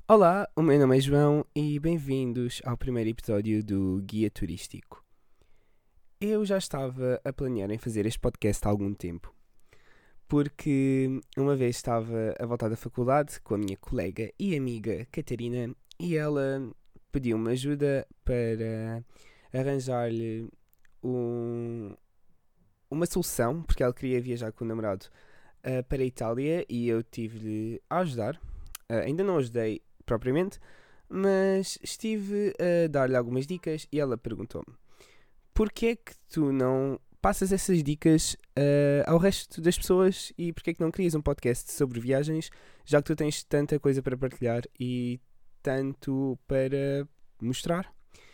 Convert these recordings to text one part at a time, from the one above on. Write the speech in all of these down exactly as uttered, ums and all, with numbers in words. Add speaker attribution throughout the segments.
Speaker 1: Olá, o meu nome é João e bem-vindos ao primeiro episódio do Guia Turístico. Eu já estava a planear em fazer este podcast há algum tempo, porque uma vez estava a voltar da faculdade com a minha colega e amiga Catarina e ela pediu-me ajuda para arranjar-lhe um- uma solução, porque ela queria viajar com o namorado uh, para a Itália e eu tive-lhe a ajudar. Uh, ainda não ajudei propriamente, mas estive a dar-lhe algumas dicas e ela perguntou-me: porquê é que tu não passas essas dicas uh, ao resto das pessoas e porquê é que não crias um podcast sobre viagens, já que tu tens tanta coisa para partilhar e tanto para mostrar?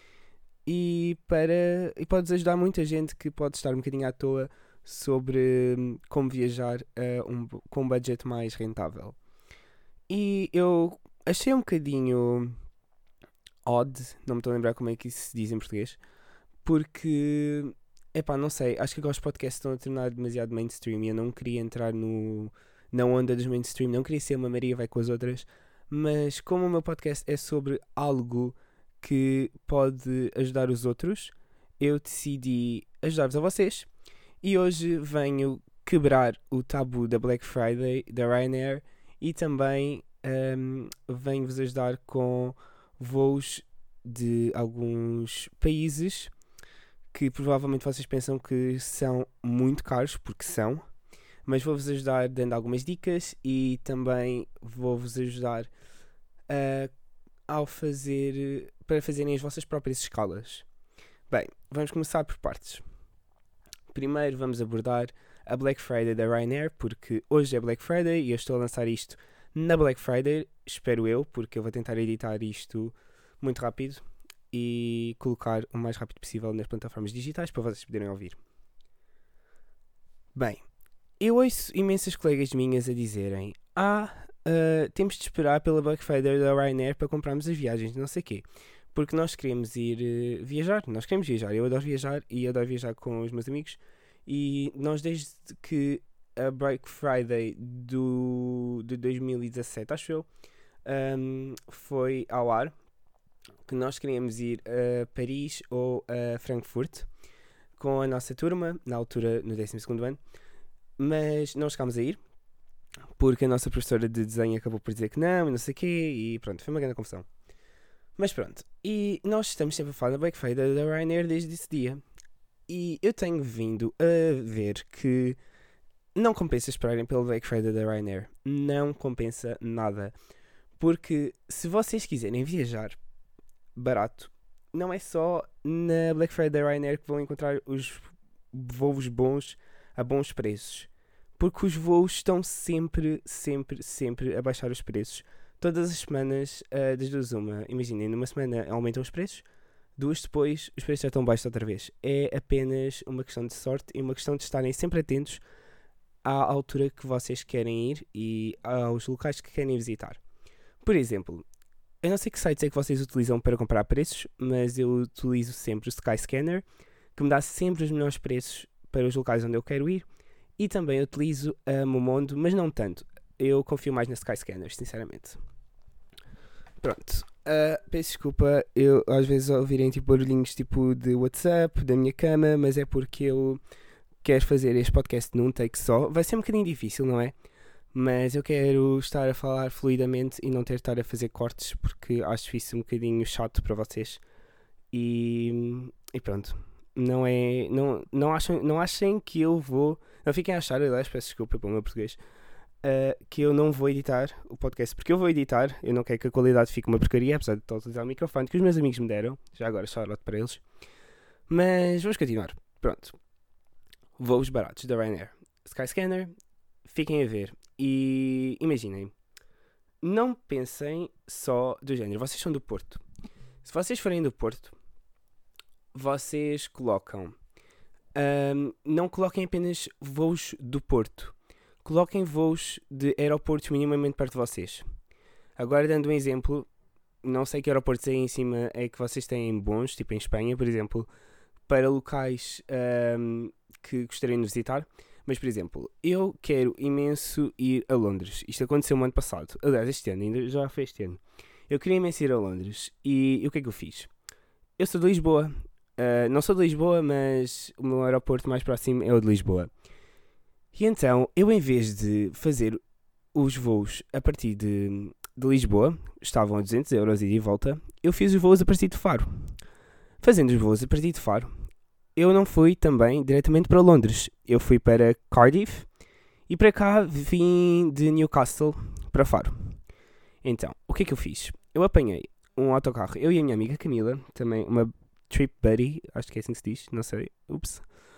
Speaker 1: E, para, e podes ajudar muita gente que pode estar um bocadinho à toa sobre hum, como viajar uh, um, com um budget mais rentável. E eu achei um bocadinho odd, não me estou a lembrar como é que isso se diz em português, porque, epá, não sei, acho que agora os podcasts estão a tornar demasiado mainstream e eu não queria entrar no, na onda dos mainstream, não queria ser uma Maria vai com as outras, mas como o meu podcast é sobre algo que pode ajudar os outros, eu decidi ajudar-vos a vocês e hoje venho quebrar o tabu da Black Friday, da Ryanair e também um, venho-vos ajudar com voos de alguns países que provavelmente vocês pensam que são muito caros, porque são, mas vou-vos ajudar dando algumas dicas e também vou-vos ajudar a, ao fazer, para fazerem as vossas próprias escalas. Bem, vamos começar por partes. Primeiro vamos abordar a Black Friday da Ryanair, porque hoje é Black Friday e eu estou a lançar isto na Black Friday, espero eu, porque eu vou tentar editar isto muito rápido e colocar o mais rápido possível nas plataformas digitais para vocês poderem ouvir. Bem, eu ouço imensas colegas minhas a dizerem: Ah, uh, temos de esperar pela Black Friday da Ryanair para comprarmos as viagens, não sei o quê. Porque nós queremos ir uh, viajar, nós queremos viajar, eu adoro viajar e adoro viajar com os meus amigos. E nós, desde que a Black Friday do, de dois mil e dezassete, acho eu, um, foi ao ar, que nós queríamos ir a Paris ou a Frankfurt com a nossa turma, na altura no décimo segundo ano, mas não chegámos a ir, porque a nossa professora de desenho acabou por dizer que não, e não sei o quê, e pronto, foi uma grande confusão. Mas pronto, e nós estamos sempre a falar da Black Friday da Ryanair desde esse dia. E eu tenho vindo a ver que não compensa esperarem pelo Black Friday da Ryanair. Não compensa nada. Porque se vocês quiserem viajar barato, não é só na Black Friday da Ryanair que vão encontrar os voos bons a bons preços. Porque os voos estão sempre, sempre, sempre a baixar os preços. Todas as semanas, uh, das duas uma. Imaginem, numa semana aumentam os preços, duas depois os preços já estão baixos outra vez. É apenas uma questão de sorte e uma questão de estarem sempre atentos à altura que vocês querem ir e aos locais que querem visitar. Por exemplo, eu não sei que sites é que vocês utilizam para comprar preços, mas eu utilizo sempre o Skyscanner, que me dá sempre os melhores preços para os locais onde eu quero ir, e também utilizo a Momondo, mas não tanto. Eu confio mais na Skyscanner, sinceramente. Pronto. Uh, peço desculpa, eu às vezes ouvirem tipo barulhinhos tipo de WhatsApp, da minha cama, mas é porque eu quero fazer este podcast num take só. Vai ser um bocadinho difícil, não é? Mas eu quero estar a falar fluidamente e não ter de estar a fazer cortes, porque acho isso um bocadinho chato para vocês. E, e pronto. Não é. Não, não, achem, não achem que eu vou. Não fiquem a achar, aliás, peço desculpa pelo meu português. Uh, que eu não vou editar o podcast, porque eu vou editar, eu não quero que a qualidade fique uma porcaria, apesar de estar a utilizar o microfone que os meus amigos me deram, já agora shout-out para eles. Mas vamos continuar. Pronto. Voos baratos da Ryanair. Skyscanner, fiquem a ver. E imaginem, não pensem só do género, vocês são do Porto. Se vocês forem do Porto, vocês colocam, um, não coloquem apenas voos do Porto. Coloquem voos de aeroportos minimamente perto de vocês. Agora, dando um exemplo, não sei que aeroportos aí em cima é que vocês têm bons, tipo em Espanha, por exemplo, para locais um, que gostariam de visitar. Mas, por exemplo, eu quero imenso ir a Londres. Isto aconteceu no ano passado. Aliás, este ano, ainda já foi este ano. Eu queria imenso ir a Londres. E, e o que é que eu fiz? Eu sou de Lisboa. Uh, não sou de Lisboa, mas o meu aeroporto mais próximo é o de Lisboa. E então, eu em vez de fazer os voos a partir de, de Lisboa, estavam a duzentos euros ida e volta, eu fiz os voos a partir de Faro. Fazendo os voos a partir de Faro, eu não fui também diretamente para Londres. Eu fui para Cardiff e para cá vim de Newcastle para Faro. Então, o que é que eu fiz? Eu apanhei um autocarro, eu e a minha amiga Camila, também uma trip buddy, acho que é assim que se diz, não sei, ups.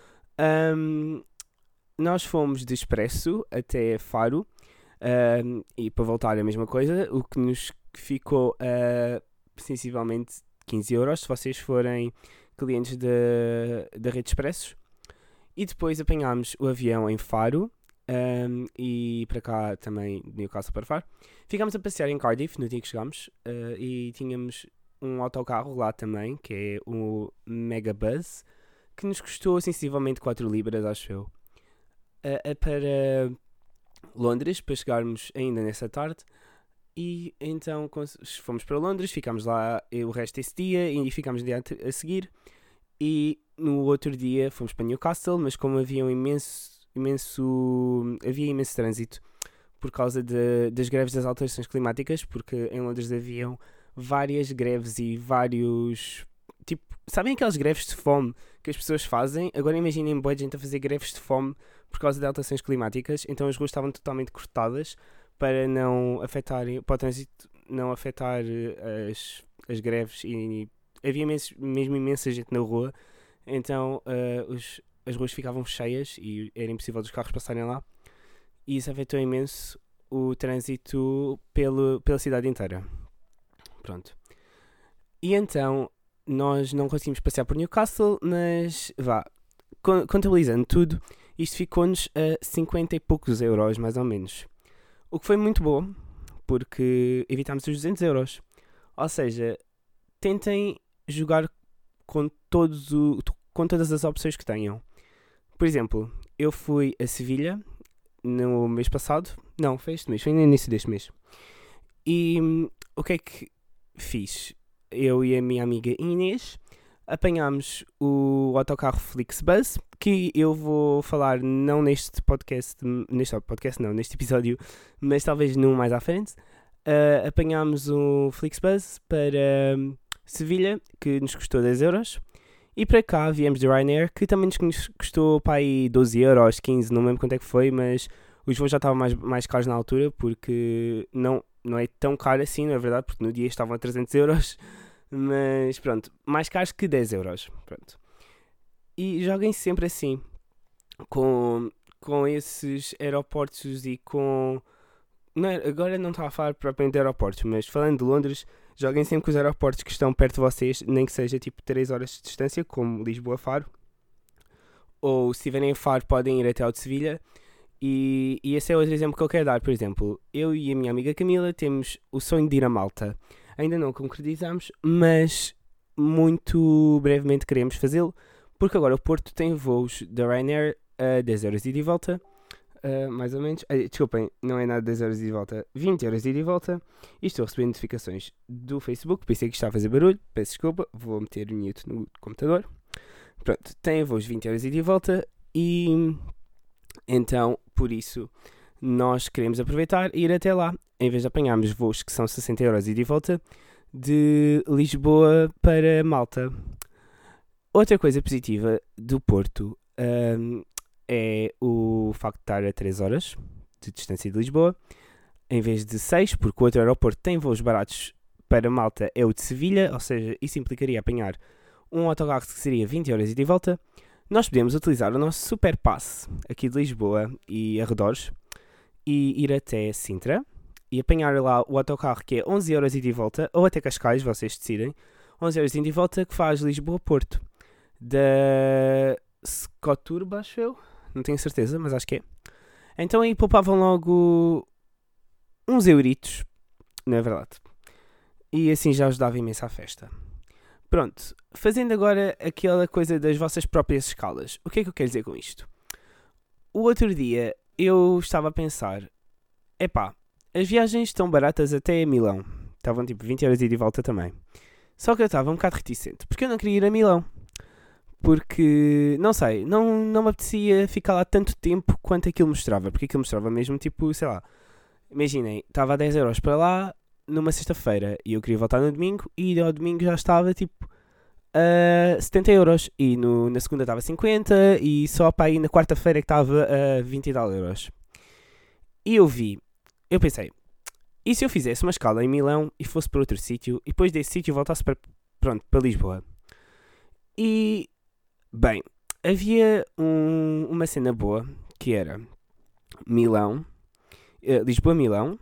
Speaker 1: Um, nós fomos de expresso até Faro um, e para voltar a mesma coisa, o que nos ficou uh, sensivelmente quinze euros se vocês forem clientes da rede expressos. E depois apanhámos o avião em Faro um, e para cá também de Newcastle para Faro. Ficámos a passear em Cardiff no dia que chegámos uh, e tínhamos um autocarro lá também, que é o Megabus, que nos custou sensivelmente quatro libras, acho eu, uh, uh, para Londres, para chegarmos ainda nessa tarde. E então fomos para Londres, ficámos lá o resto desse dia e ficámos no dia a seguir. E no outro dia fomos para Newcastle, mas como havia um imenso, imenso, havia imenso trânsito por causa de, das greves das alterações climáticas, porque em Londres haviam várias greves e vários... Tipo, sabem aquelas greves de fome que as pessoas fazem? Agora imaginem boa gente a fazer greves de fome por causa de alterações climáticas. Então as ruas estavam totalmente cortadas para não afetar, para o trânsito não afetar as, as greves e havia imenso, mesmo imensa gente na rua, então uh, os, as ruas ficavam cheias e era impossível dos carros passarem lá e isso afetou imenso o trânsito pelo, pela cidade inteira. Pronto. E então nós não conseguimos passear por Newcastle, mas vá, contabilizando tudo, isto ficou-nos a cinquenta e poucos euros, mais ou menos. O que foi muito bom, porque evitámos os duzentos euros. Ou seja, tentem jogar com, todos o, com todas as opções que tenham. Por exemplo, eu fui a Sevilha no mês passado. Não, foi este mês, foi no início deste mês. E hum, o que é que fiz? Eu e a minha amiga Inês apanhámos o autocarro Flixbus, que eu vou falar não neste podcast, neste podcast não, neste episódio, mas talvez num mais à frente. Uh, apanhámos o Flixbus para um, Sevilha, que nos custou dez euros, e para cá viemos de Ryanair, que também nos custou para aí doze euros, quinze, não lembro quanto é que foi, mas os voos já estavam mais, mais caros na altura, porque não, não é tão caro assim, não é verdade, porque no dia estavam a trezentos euros, mas pronto, mais caros que dez euros, pronto. E joguem sempre assim, com, com esses aeroportos e com... Não, agora não estava a falar propriamente de aeroportos, mas falando de Londres, joguem sempre com os aeroportos que estão perto de vocês, nem que seja tipo três horas de distância, como Lisboa-Faro. Ou se estiverem em Faro podem ir até ao de Sevilha. E, e esse é outro exemplo que eu quero dar. Por exemplo, eu e a minha amiga Camila temos o sonho de ir a Malta. Ainda não concretizamos, mas muito brevemente queremos fazê-lo, porque agora o Porto tem voos da Ryanair a dez euros de ida e volta, uh, mais ou menos. Uh, desculpem, não é nada de dez euros de ida e volta, vinte euros de ida e volta. E estou a receber notificações do Facebook, pensei que está a fazer barulho, peço desculpa, vou meter o mute no computador. Pronto, tem voos vinte euros de ida e volta e então, por isso, nós queremos aproveitar e ir até lá, em vez de apanharmos voos que são sessenta euros de ida e volta, de Lisboa para Malta. Outra coisa positiva do Porto um, é o facto de estar a três horas de distância de Lisboa, em vez de seis, porque o outro aeroporto tem voos baratos para Malta, é o de Sevilha, ou seja, isso implicaria apanhar um autocarro que seria vinte euros de ida e volta. Nós podemos utilizar o nosso super passe aqui de Lisboa e arredores e ir até Sintra e apanhar lá o autocarro que é onze euros de ida e volta, ou até Cascais, vocês decidem, onze euros de ida e volta, que faz Lisboa-Porto. Da Scoturba, acho eu, não tenho certeza, mas acho que é. Então aí poupavam logo uns euritos, não é verdade? E assim já ajudava imenso à festa. Pronto, fazendo agora aquela coisa das vossas próprias escalas. O que é que eu quero dizer com isto? O outro dia eu estava a pensar, epá, as viagens estão baratas até a Milão, Estavam tipo vinte euros de ida e volta também. Só que eu estava um bocado reticente, porque eu não queria ir a Milão. Porque, não sei, não, não me apetecia ficar lá tanto tempo quanto aquilo mostrava. Porque aquilo mostrava mesmo, tipo, sei lá, imaginem, estava a dez euros para lá numa sexta-feira e eu queria voltar no domingo e ao domingo já estava, tipo, a setenta euros. E no, na segunda estava cinquenta e só para aí na quarta-feira que estava a vinte e tal euros. E eu vi, eu pensei, e se eu fizesse uma escala em Milão e fosse para outro sítio e depois desse sítio voltasse para, pronto, para Lisboa? E... Bem, havia um, uma cena boa que era Milão, uh, Lisboa-Milão,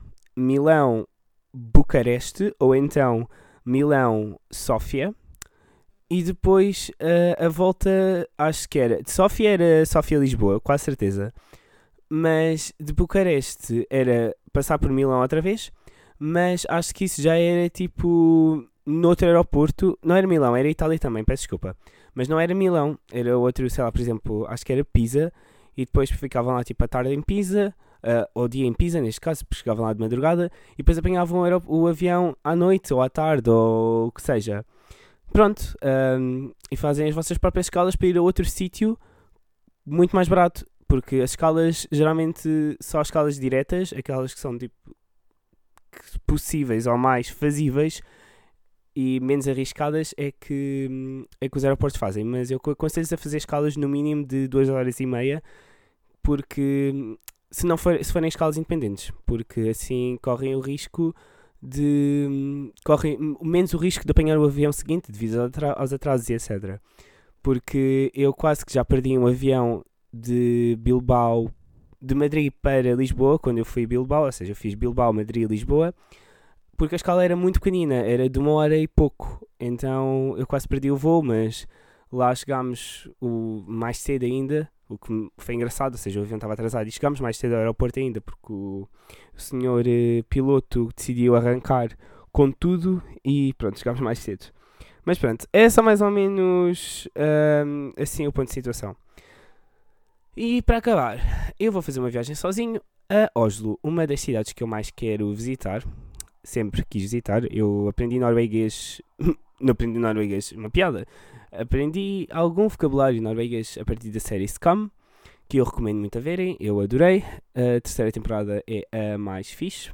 Speaker 1: Milão-Bucareste ou então Milão-Sófia e depois uh, a volta, acho que era, de Sófia era Sófia-Lisboa, quase certeza, mas de Bucareste era passar por Milão outra vez, mas acho que isso já era tipo noutro aeroporto, não era Milão, era Itália também, peço desculpa. Mas não era Milão, era outro, sei lá, por exemplo, acho que era Pisa, e depois ficavam lá tipo a tarde em Pisa, uh, ou dia em Pisa, neste caso, porque chegavam lá de madrugada, e depois apanhavam o, aerop- o avião à noite, ou à tarde, ou o que seja. Pronto, um, e fazem as vossas próprias escalas para ir a outro sítio, muito mais barato, porque as escalas, geralmente, só as escalas diretas, aquelas que são tipo possíveis ou mais fazíveis, e menos arriscadas é que, é que os aeroportos fazem, mas eu aconselho-lhes a fazer escalas no mínimo de duas horas e meia, porque se não for, se forem escalas independentes, porque assim correm o risco de correm menos o risco de apanhar o avião seguinte devido aos atrasos e etcétera. Porque eu quase que já perdi um avião de Bilbao, de Madrid para Lisboa, quando eu fui a Bilbao, ou seja, eu fiz Bilbao, Madrid e Lisboa, porque a escala era muito pequenina, era de uma hora e pouco, então eu quase perdi o voo, mas lá chegámos o, mais cedo ainda, o que foi engraçado, ou seja, o avião estava atrasado, e chegámos mais cedo ao aeroporto ainda, porque o, o senhor eh, piloto decidiu arrancar com tudo e pronto, chegámos mais cedo. Mas pronto, é só mais ou menos um, assim o ponto de situação. E para acabar, eu vou fazer uma viagem sozinho a Oslo, uma das cidades que eu mais quero visitar. Sempre quis visitar. Eu aprendi norueguês. Não aprendi norueguês, uma piada. Aprendi algum vocabulário norueguês a partir da série Scum, que eu recomendo muito a verem. Eu adorei. A terceira temporada é a mais fixe.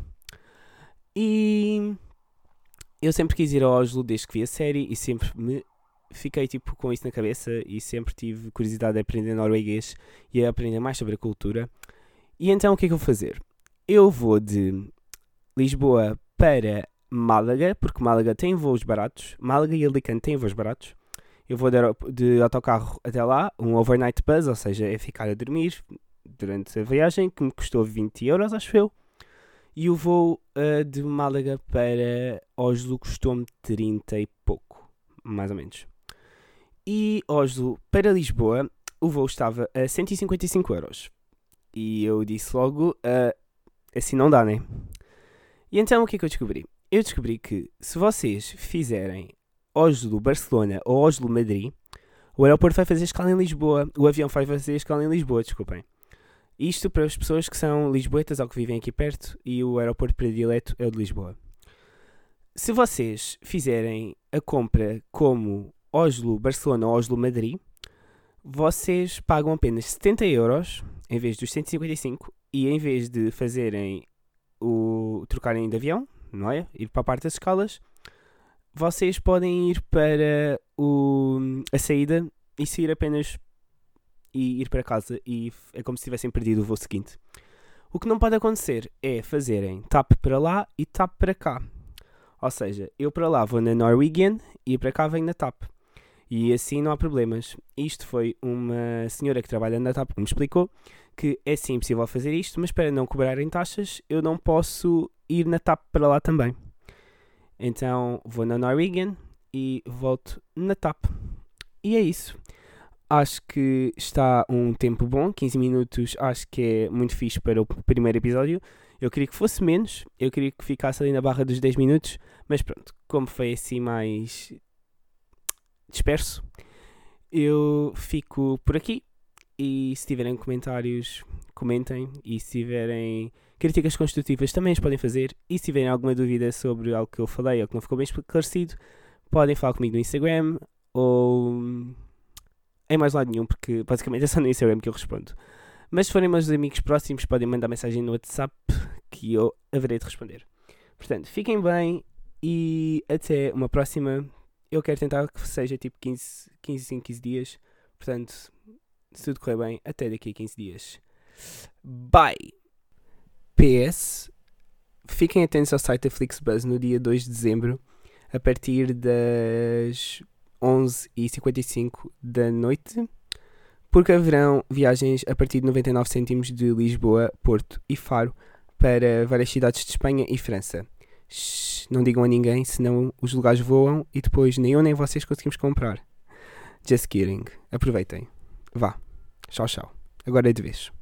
Speaker 1: E eu sempre quis ir a Oslo desde que vi a série e sempre me fiquei tipo com isso na cabeça e sempre tive curiosidade de aprender norueguês e a aprender mais sobre a cultura. E então o que é que eu vou fazer? Eu vou de Lisboa para Málaga, porque Málaga tem voos baratos. Málaga e Alicante têm voos baratos. Eu vou de, de autocarro até lá, um overnight bus, ou seja, é ficar a dormir durante a viagem, que me custou vinte euros, acho eu. E o voo uh, de Málaga para Oslo custou-me trinta e pouco, mais ou menos. E Oslo para Lisboa, o voo estava a cento e cinquenta e cinco euros. E eu disse logo, uh, assim não dá, né? E então o que é que eu descobri? Eu descobri que se vocês fizerem Oslo-Barcelona ou Oslo-Madrid, o aeroporto vai fazer escala em Lisboa. O avião vai fazer escala em Lisboa, desculpem. Isto para as pessoas que são lisboetas ou que vivem aqui perto e o aeroporto predileto é o de Lisboa. Se vocês fizerem a compra como Oslo-Barcelona ou Oslo-Madrid, vocês pagam apenas setenta euros em vez dos cento e cinquenta e cinco e em vez de fazerem o trocarem de avião, não é? Ir para a parte das escalas, vocês podem ir para o, a saída e sair apenas e ir para casa e é como se tivessem perdido o voo seguinte. O que não pode acontecer é fazerem TAP para lá e TAP para cá. Ou seja, eu para lá vou na Norwegian e para cá venho na TAP. E assim não há problemas. Isto foi uma senhora que trabalha na TAP que me explicou que é sim possível fazer isto, mas para não cobrarem taxas, eu não posso ir na TAP para lá também. Então vou na Norwegian e volto na TAP. E é isso. Acho que está um tempo bom, quinze minutos, acho que é muito fixe para o primeiro episódio. Eu queria que fosse menos, eu queria que ficasse ali na barra dos dez minutos, mas pronto, como foi assim mais disperso, eu fico por aqui E se tiverem comentários, comentem. E se tiverem críticas construtivas, também as podem fazer. E se tiverem alguma dúvida sobre algo que eu falei ou que não ficou bem esclarecido, podem falar comigo no Instagram ou em mais lado nenhum, porque basicamente é só no Instagram que eu respondo. Mas se forem meus amigos próximos, podem mandar mensagem no WhatsApp que eu haverei de responder. Portanto, fiquem bem e até uma próxima. Eu quero tentar que seja tipo quinze, quinze em quinze dias. Portanto, se tudo correr bem, até daqui a quinze dias. Bye! P S. Fiquem atentos ao site da Flixbus no dia dois de dezembro, a partir das onze e cinquenta e cinco da noite, porque haverão viagens a partir de noventa e nove cêntimos de Lisboa, Porto e Faro para várias cidades de Espanha e França. Shhh, não digam a ninguém, senão os lugares voam e depois nem eu nem vocês conseguimos comprar. Just kidding. Aproveitem. Vá. Tchau, tchau. Agora é de vez.